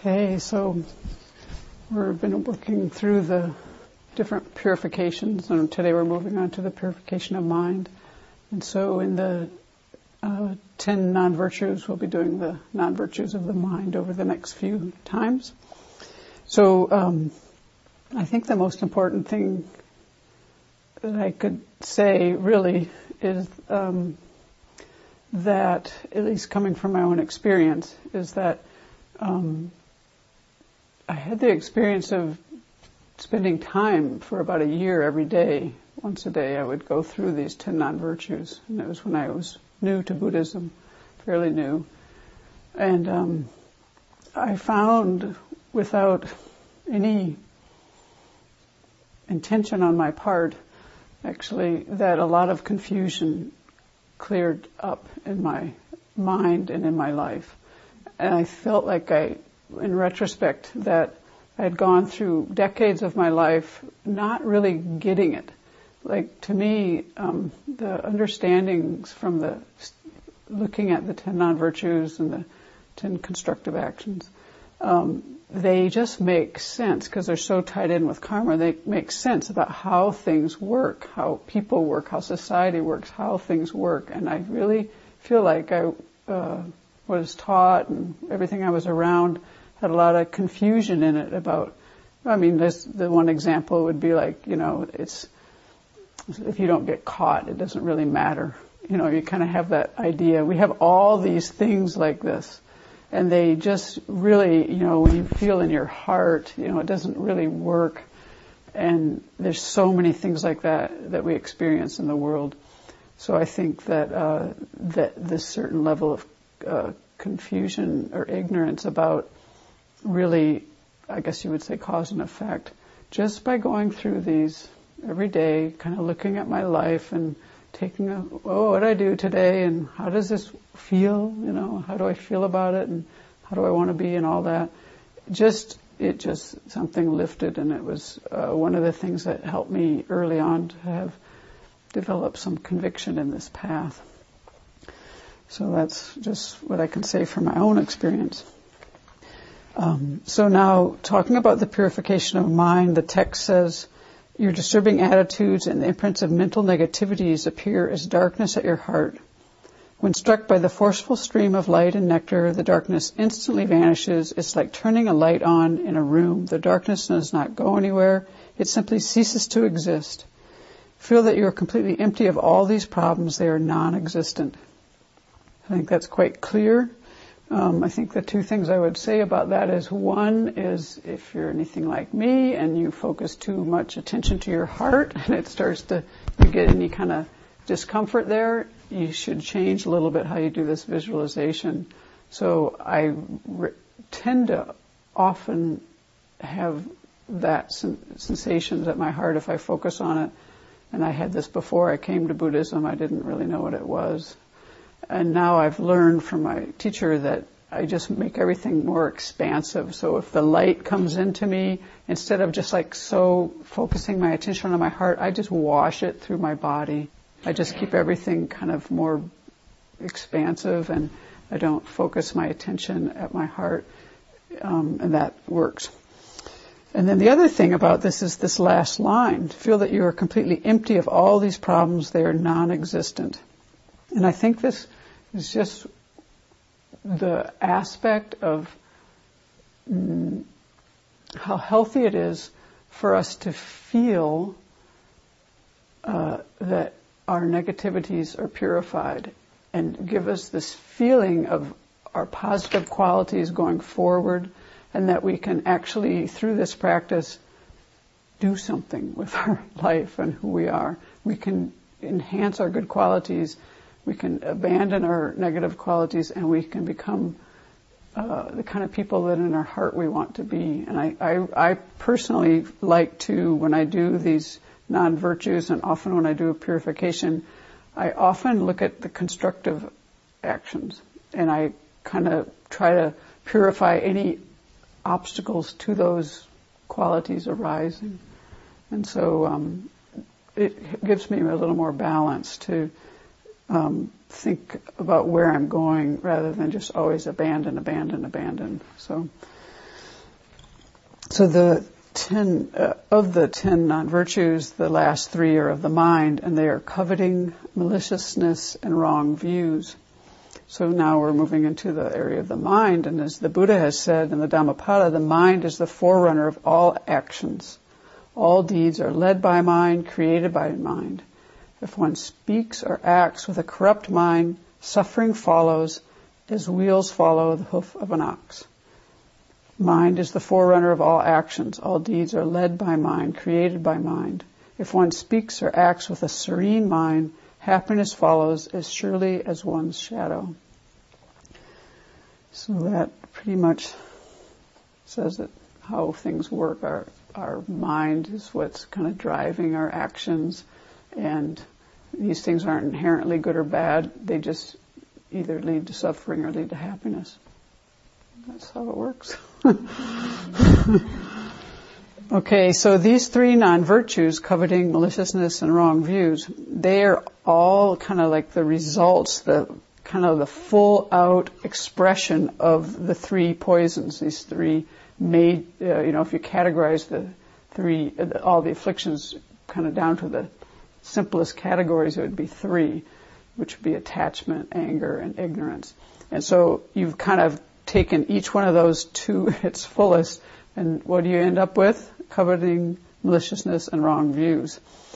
Hey, so we've been working through the different purifications, and today we're moving on to the purification of mind. And so in the 10 non-virtues, we'll be doing the non-virtues of the mind over the next few times. So I think the most important thing that I could say really is that, at least coming from my own experience, is that I had the experience of spending time for about a year every day. Once a day I would go through these 10 non-virtues, and it was when I was new to Buddhism, fairly new. And I found, without any intention on my part, actually, that a lot of confusion cleared up in my mind and in my life. And I felt like in retrospect, that I had gone through decades of my life not really getting it. Like, to me, the understandings from looking at the 10 non-virtues and the 10 constructive actions, they just make sense because they're so tied in with karma. They make sense about how things work, how people work, how society works, how things work. And I really feel like I was taught, and everything I was around had a lot of confusion in it about, the one example would be like, it's, if you don't get caught, it doesn't really matter. You kind of have that idea. We have all these things like this, and they just really, when you feel in your heart, it doesn't really work. And there's so many things like that we experience in the world. So I think that this certain level of confusion or ignorance about really, I guess you would say, cause and effect, just by going through these every day, kind of looking at my life and taking what did I do today, and how does this feel, how do I feel about it, and how do I want to be, and all that. It just something lifted, and it was one of the things that helped me early on to have developed some conviction in this path. So that's just what I can say from my own experience. So now, talking about the purification of mind, the text says, your disturbing attitudes and the imprints of mental negativities appear as darkness at your heart. When struck by the forceful stream of light and nectar, the darkness instantly vanishes. It's like turning a light on in a room. The darkness does not go anywhere. It simply ceases to exist. Feel that you are completely empty of all these problems. They are non-existent. I think that's quite clear. I think the two things I would say about that is, one is, if you're anything like me and you focus too much attention to your heart and it starts to, you get any kind of discomfort there, you should change a little bit how you do this visualization. So I tend to often have that sensations at my heart if I focus on it. And I had this before I came to Buddhism. I didn't really know what it was. And now I've learned from my teacher that I just make everything more expansive. So if the light comes into me, instead of just so focusing my attention on my heart, I just wash it through my body. I just keep everything kind of more expansive, and I don't focus my attention at my heart, and that works. And then the other thing about this is this last line: feel that you are completely empty of all these problems. They are non-existent. And I think this is just the aspect of how healthy it is for us to feel that our negativities are purified, and give us this feeling of our positive qualities going forward, and that we can actually, through this practice, do something with our life and who we are. We can enhance our good qualities. We can abandon our negative qualities, and we can become the kind of people that in our heart we want to be. And I personally like to, when I do these non-virtues, and often when I do a purification, I often look at the constructive actions, and I kind of try to purify any obstacles to those qualities arising. And so it gives me a little more balance to think about where I'm going rather than just always abandon. So So of the 10 non-virtues, the last 3 are of the mind, and they are coveting, maliciousness, and wrong views. So now we're moving into the area of the mind, and as the Buddha has said in the Dhammapada, the mind is the forerunner of all actions. All deeds are led by mind, created by mind. If one speaks or acts with a corrupt mind, suffering follows as wheels follow the hoof of an ox. Mind is the forerunner of all actions. All deeds are led by mind, created by mind. If one speaks or acts with a serene mind, happiness follows as surely as one's shadow. So that pretty much says that how things work. Our mind is what's kind of driving our actions, and these things aren't inherently good or bad. They just either lead to suffering or lead to happiness. That's how it works. Okay, so these 3 non-virtues, coveting, maliciousness, and wrong views, they are all kind of like the results, the full out expression of the 3 poisons. These 3 made, if you categorize the 3, all the afflictions kind of down to the simplest categories, it would be 3, which would be attachment, anger, and ignorance. And so you've kind of taken each one of those to its fullest, and what do you end up with? Coveting, maliciousness, and wrong views.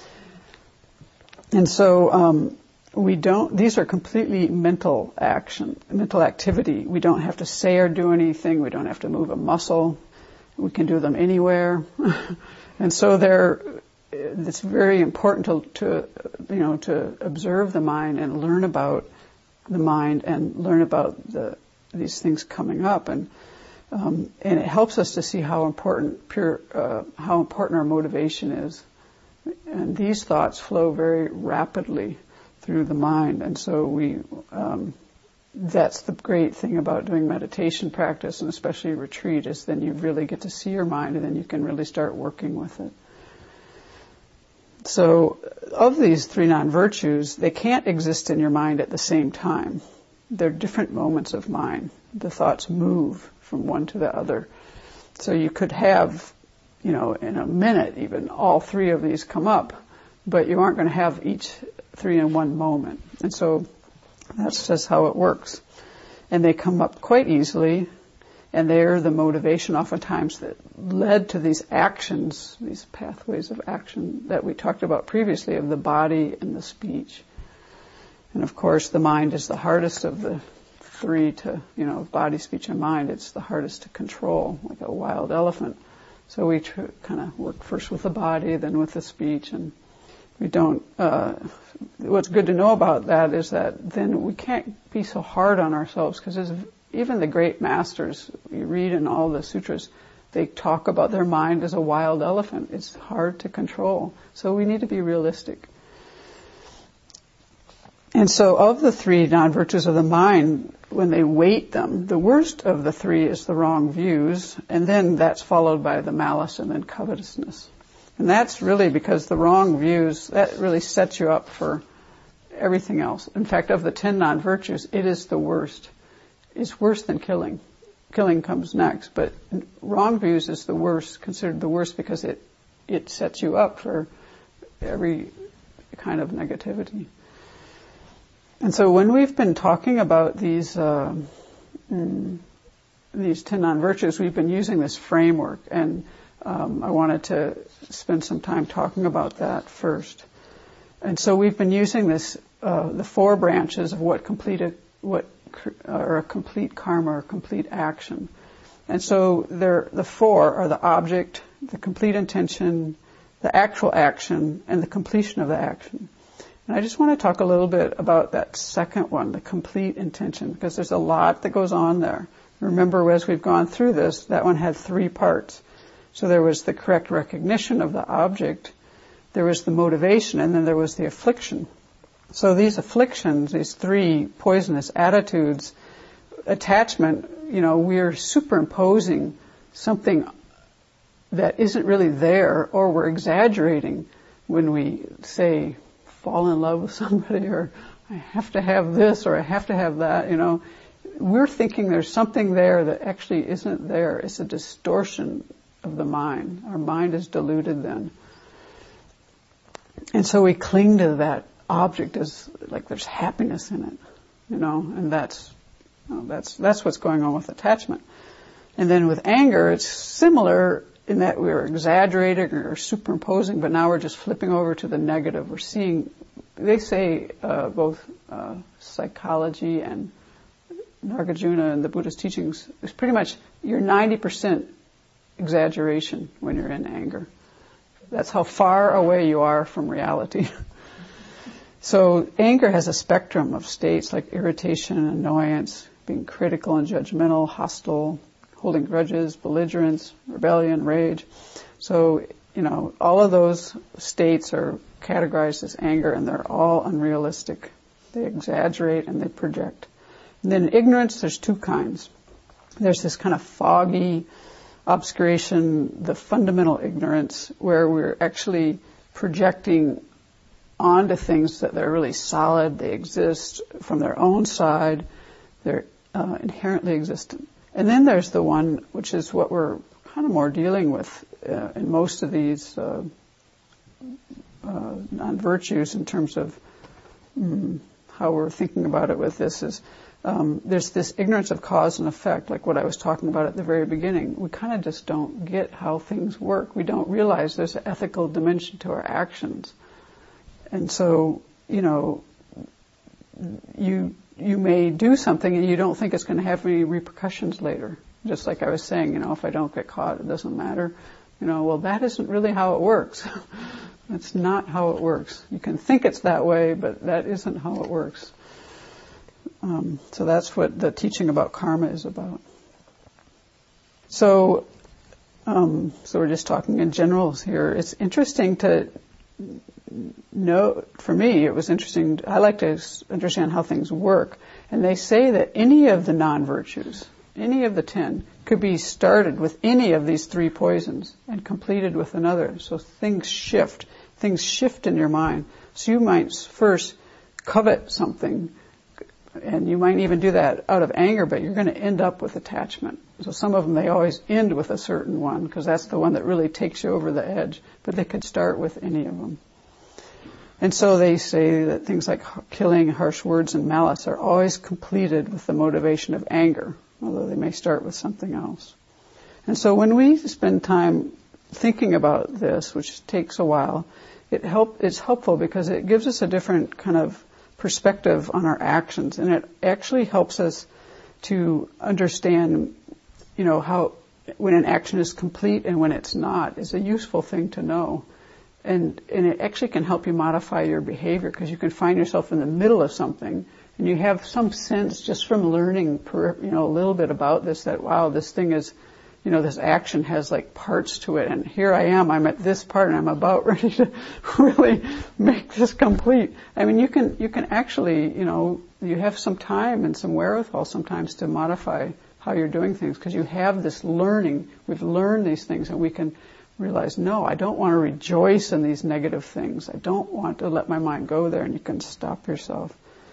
And so these are completely mental activity. We don't have to say or do anything. We don't have to move a muscle. We can do them anywhere. And so it's very important to observe the mind and learn about the mind and learn about these things coming up, and it helps us to see how important our motivation is. And these thoughts flow very rapidly through the mind, and so that's the great thing about doing meditation practice, and especially retreat, is then you really get to see your mind, and then you can really start working with it. So, of these 3 non-virtues, they can't exist in your mind at the same time. They're different moments of mind. The thoughts move from one to the other. So you could have, in a minute even, all 3 of these come up, but you aren't going to have each 3 in one moment. And so that's just how it works. And they come up quite easily, and they're the motivation oftentimes that led to these actions, these pathways of action that we talked about previously, of the body and the speech. And of course, the mind is the hardest of the 3 to, body, speech, and mind. It's the hardest to control, like a wild elephant. So we kind of work first with the body, then with the speech, and we don't. What's good to know about that is that then we can't be so hard on ourselves, because even the great masters, you read in all the sutras, they talk about their mind as a wild elephant. It's hard to control. So we need to be realistic. And so of the 3 non-virtues of the mind, when they weight them, the worst of the 3 is the wrong views, and then that's followed by the malice and then covetousness. And that's really because the wrong views, that really sets you up for everything else. In fact, of the 10 non-virtues, it is the worst. It's worse than killing. Killing comes next, but wrong views is the worst, considered the worst, because it sets you up for every kind of negativity. And so when we've been talking about these 10 non-virtues, we've been using this framework, and I wanted to spend some time talking about that first. And so we've been using this, the 4 branches of what are a complete karma or complete action. And so the 4 are the object, the complete intention, the actual action, and the completion of the action. And I just want to talk a little bit about that second one, the complete intention, because there's a lot that goes on there. Remember, as we've gone through this, that one had 3 parts. So there was the correct recognition of the object, there was the motivation, and then there was the affliction. So these afflictions, these 3 poisonous attitudes, attachment, we're superimposing something that isn't really there, or we're exaggerating when we say, fall in love with somebody, or I have to have this, or I have to have that, We're thinking there's something there that actually isn't there. It's a distortion of the mind. Our mind is diluted then. And so we cling to that object as like there's happiness in it, and that's what's going on with attachment. And then with anger, it's similar in that we're exaggerating or superimposing, but now we're just flipping over to the negative. We're seeing, they say, both psychology and Nagarjuna and the Buddha's teachings, is pretty much you're 90% exaggeration when you're in anger. That's how far away you are from reality. So anger has a spectrum of states like irritation, annoyance, being critical and judgmental, hostile, holding grudges, belligerence, rebellion, rage. So, all of those states are categorized as anger, and they're all unrealistic. They exaggerate and they project. And then ignorance, there's two kinds. There's this kind of foggy obscuration, the fundamental ignorance, where we're actually projecting onto things that they're really solid, they exist from their own side, they're inherently existent. And then there's the one, which is what we're kind of more dealing with in most of these non-virtues in terms of how we're thinking about it with this is there's this ignorance of cause and effect, like what I was talking about at the very beginning. We kind of just don't get how things work. We don't realize there's an ethical dimension to our actions. And so, you may do something and you don't think it's going to have any repercussions later. Just like I was saying, if I don't get caught, it doesn't matter. Well, that isn't really how it works. That's not how it works. You can think it's that way, but that isn't how it works. So that's what the teaching about karma is about. So we're just talking in generals here. It's interesting to know, for me, it was interesting. I like to understand how things work. And they say that any of the non-virtues, any of the 10, could be started with any of these 3 poisons and completed with another. So things shift in your mind. So you might first covet something, and you might even do that out of anger, but you're going to end up with attachment. So some of them, they always end with a certain one, because that's the one that really takes you over the edge. But they could start with any of them. And so they say that things like killing, harsh words, and malice are always completed with the motivation of anger, although they may start with something else. And so when we spend time thinking about this, which takes a while, it's helpful because it gives us a different kind of perspective on our actions, and it actually helps us to understand, how when an action is complete and when it's not is a useful thing to know. And it actually can help you modify your behavior, because you can find yourself in the middle of something and you have some sense just from learning a little bit about this that, wow, this thing is, this action has like parts to it, and here I am, I'm at this part and I'm about ready to really make this complete. I mean, you can actually, you have some time and some wherewithal sometimes to modify how you're doing things, because you have this learning. We've learned these things, and we can realize, no, I don't want to rejoice in these negative things. I don't want to let my mind go there, and you can stop yourself.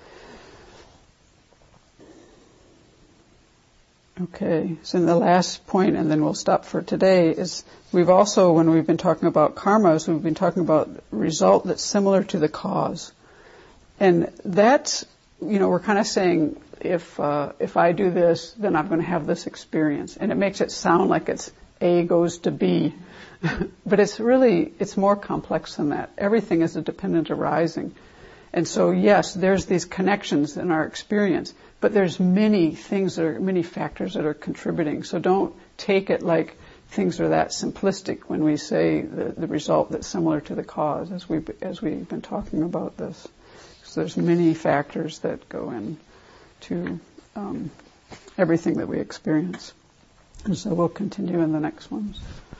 Okay, so the last point, and then we'll stop for today, is we've also, when we've been talking about karmas, we've been talking about result that's similar to the cause. And that's, we're kind of saying, if I do this, then I'm going to have this experience. And it makes it sound like it's A goes to B. But it's more complex than that. Everything is a dependent arising. And so, yes, there's these connections in our experience, but there's many factors that are contributing. So don't take it like things are that simplistic when we say the result that's similar to the cause, as we've been talking about this. So there's many factors that go into everything that we experience. And so we'll continue in the next ones.